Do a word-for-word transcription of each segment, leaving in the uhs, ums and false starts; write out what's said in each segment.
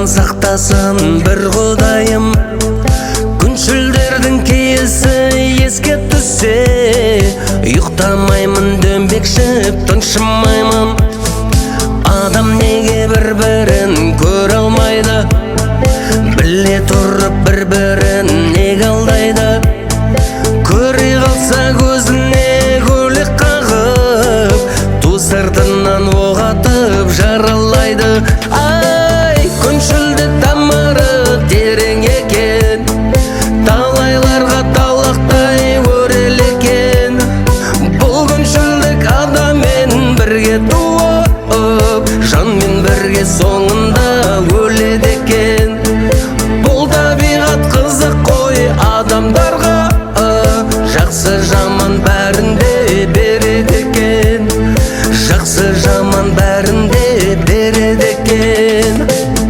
аман сақтасын бір Құдайым. Күншілдердің киесі еске түссе, ұйықтамаймын дөңбекшіп тыншымаймын. Адам неге бір-бірін көре алмайды, біле тұрып бір-бірін неге алдайды? Көре қалса көзіне көлік қағып, ту сыртынан оқ атып жаралайды. Ай, күншілді тамыры терең екен, талайларға талақтай өрел екен. Бұл күншілдік адаммен бірге туып, жанмен бірге соңында өледі екен. Бұл табиғат қызық қой адамдарға, жақсы жаман бәрінде береді екен. Жақсы жаман бәрінде береді екен.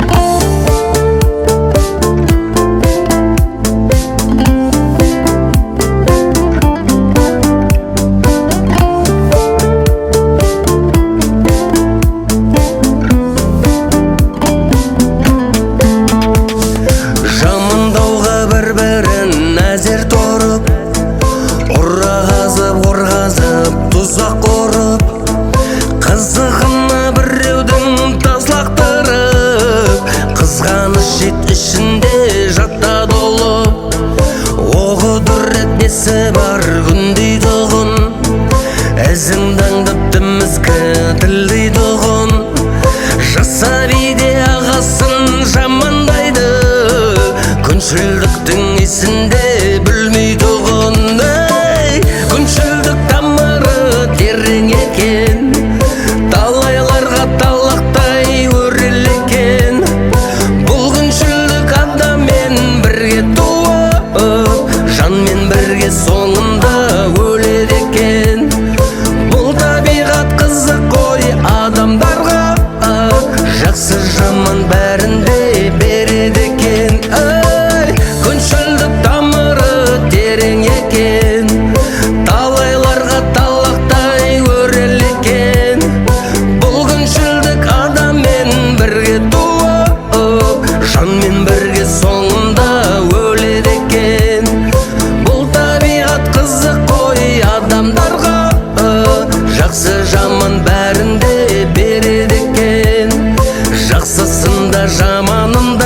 Жамандауға бір-бірін әзер торып, ұра қазып, ор қазып, тұзақ ұрып, қызығына біреудің тас лақтырып, қызғаныш жет ішінде жатта долы. Оғы дүрет несі бар күндей тұғын, ізіңді аңдып мізгі тілдей тұғын. Жаса биде ағасын жамандайды, күншілдіктің есінде білмей тұғын. Күншілдік тамыры терең екен, талайларға талақтай өрел екен. Бұл күншілдік адаммен бірге туып, жанмен бірге соңында өледі екен. Бұл табиғат қызық қой адамдарға, жақсы жаман бәрінде береді екен. Ай, күншілдік тамыры терең екен, талайларға талақтай өрел екен. Бұл күншілдік адаммен бірге туып, жанмен бірге соңында өледі екен. Бұл табиғат қызық қой адамдарға, жақсы жаман бәрінде береді екен. Жақсысында жаманында